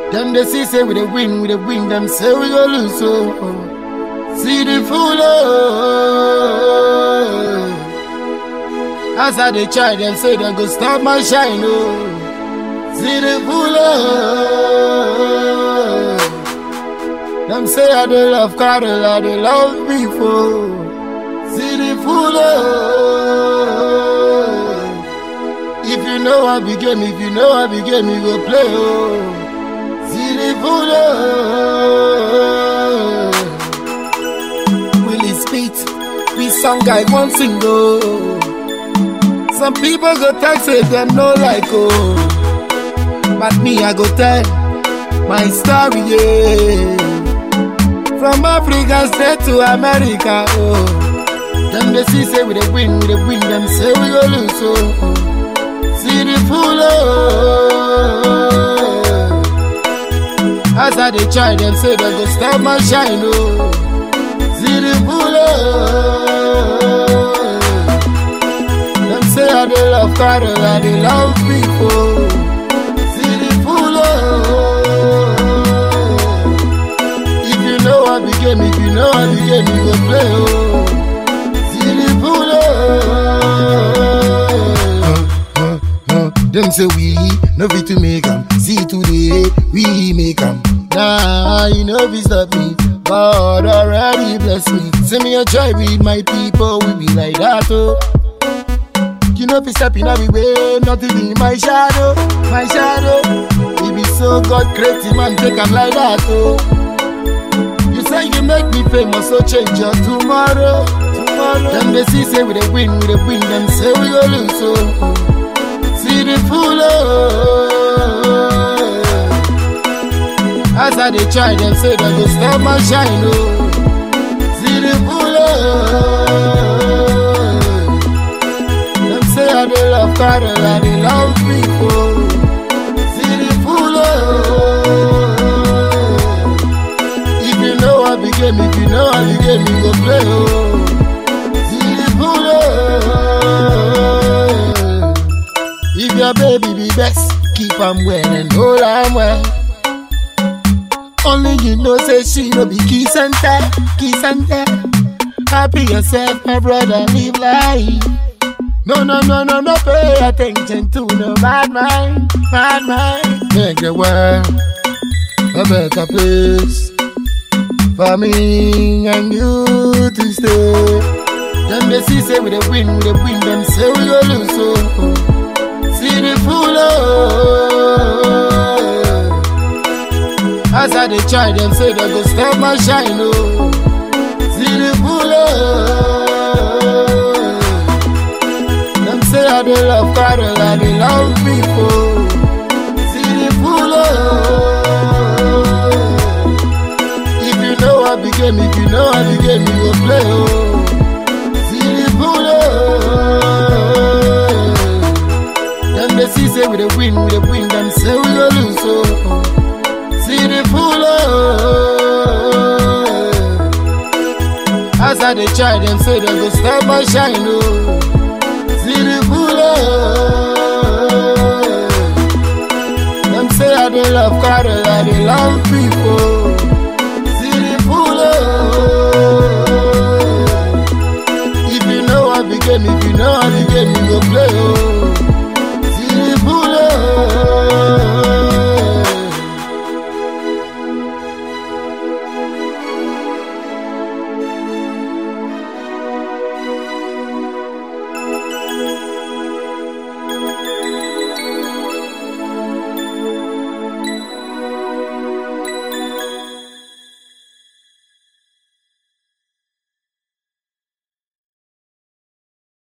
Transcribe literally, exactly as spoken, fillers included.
Them they see say we dey win, we dey win. Them say we go lose, oh. See the fool, oh. As I dey try, them say they go stop my shine, oh. See the fool, oh. Them say I dey love cattle, I dey love people. See the fool, oh. If you know I be game, if you know I be game, you go play, oh. See the fool, oh. Willie Speed, we song guy one single. Some people go talk say them no like, oh. But me I go tell my story, yeah. From Africa straight to America, oh. Them they see say we dey win, we dey win. Them say we go lose, oh. See the fool, oh. As I dey try, them say they go stop my shine, oh. See the fool, oh. Them say I dey love cattle, I dey love people. See the fool, oh. If you know I be game, if you know I be game, you go play, oh. See the fool, oh. Them say we no fit to make 'em. See today we make 'em. Nah, you know we stop me. God already bless me. See me a try with my people, we be like that, oh. You know we step in every way, nothing in my shadow, my shadow. We be so God creative man, take 'em like that, oh. You say you make me famous, so change your tomorrow, tomorrow. Them they see say we dey win, we dey win. Them say we go lose, oh. See the fool, oh. As I dey try, them say they go stop my shine, oh. See the fool, oh. Them say I dey love cattle, I dey love people. See the fool, oh. If you know I be game, if you know I be game, you go play, oh. See the fool, oh. If your baby be best, keep 'em well and hold 'em well. Only you know say she no be kiss and tell, kiss and tell. Happy yourself, my brother, live life. No, no, no, no, no, pay attention to no bad mind, bad mind. Make the world a better place for me and you to stay. Them they see say we dey win, we dey win. Them say we go lose, oh. See the fool, oh. As I dey try, them say they go stop my shine, oh. See the fool, oh. Them say I dey love cattle, I dey love people. See the fool, oh. If you know I be game, if you know I be game, you go play, oh. See the fool, oh. Them they see say we dey win, we dey win. Them say we go lose, oh. See the fool, oh. As I dey try, them say they go stop my shine, oh. See the fool, oh. Them say I dey love cattle, I dey love people. See the fool, oh. If you know I be game, if you know I be game, you go play, oh.